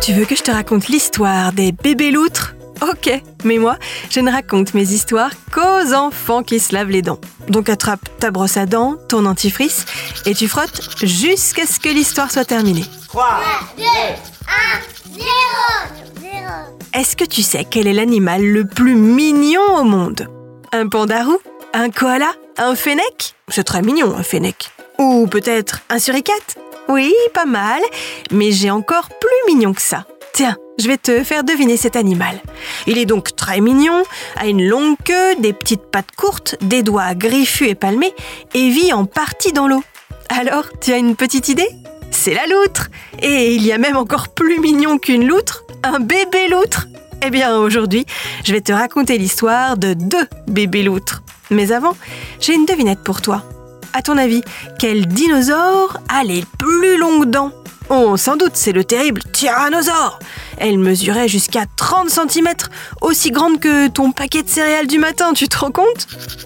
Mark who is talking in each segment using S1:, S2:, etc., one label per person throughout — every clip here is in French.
S1: Tu veux que je te raconte l'histoire des bébés loutres ? Ok, mais moi, je ne raconte mes histoires qu'aux enfants qui se lavent les dents. Donc attrape ta brosse à dents, ton dentifrice, et tu frottes jusqu'à ce que l'histoire soit terminée.
S2: 3, 2, 1, 0.
S1: Est-ce que tu sais quel est l'animal le plus mignon au monde ? Un pandarou ? Un koala ? Un fennec ? C'est très mignon, un fennec. Ou peut-être un suricate ? Oui, pas mal, mais j'ai encore plus mignon que ça. Tiens, je vais te faire deviner cet animal. Il est donc très mignon, a une longue queue, des petites pattes courtes, des doigts griffus et palmés, et vit en partie dans l'eau. Alors, tu as une petite idée ? C'est la loutre. Et il y a même encore plus mignon qu'une loutre, un bébé loutre. Eh bien, aujourd'hui, je vais te raconter l'histoire de 2 bébés loutres. Mais avant, j'ai une devinette pour toi. À ton avis, quel dinosaure a les plus longues dents ? Oh, sans doute, c'est le terrible tyrannosaure. Elle mesurait jusqu'à 30 cm, aussi grande que ton paquet de céréales du matin, tu te rends compte ?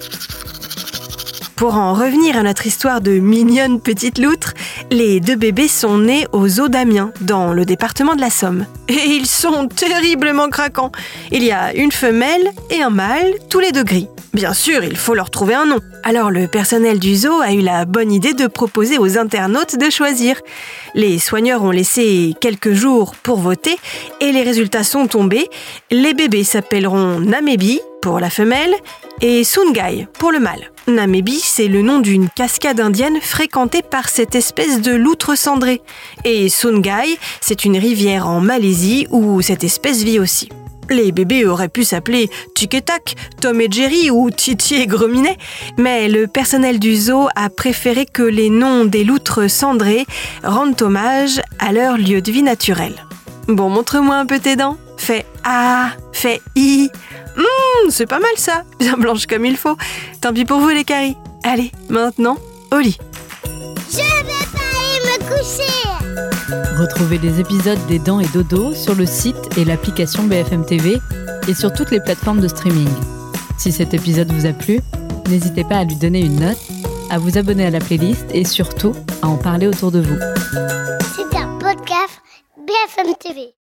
S1: Pour en revenir à notre histoire de mignonne petite loutre, les 2 bébés sont nés au zoo d'Amiens, dans le département de la Somme. Et ils sont terriblement craquants. Il y a une femelle et un mâle, tous les 2 gris. Bien sûr, il faut leur trouver un nom. Alors le personnel du zoo a eu la bonne idée de proposer aux internautes de choisir. Les soigneurs ont laissé quelques jours pour voter et les résultats sont tombés. Les bébés s'appelleront Namebi pour la femelle et Sungai pour le mâle. Namebi, c'est le nom d'une cascade indienne fréquentée par cette espèce de loutre cendrée. Et Sungai, c'est une rivière en Malaisie où cette espèce vit aussi. Les bébés auraient pu s'appeler Tic et Tac, Tom et Jerry ou Titi et Gros Minet, mais le personnel du zoo a préféré que les noms des loutres cendrées rendent hommage à leur lieu de vie naturel. Bon, montre-moi un peu tes dents. Fais A, fais I. C'est pas mal ça, bien blanche comme il faut. Tant pis pour vous les caries. Allez, maintenant, au lit.
S2: Je vais pas aller me coucher.
S3: Retrouvez les épisodes des Dents et Dodo sur le site et l'application BFM TV et sur toutes les plateformes de streaming. Si cet épisode vous a plu, n'hésitez pas à lui donner une note, à vous abonner à la playlist et surtout à en parler autour de vous.
S2: C'est un podcast BFM TV.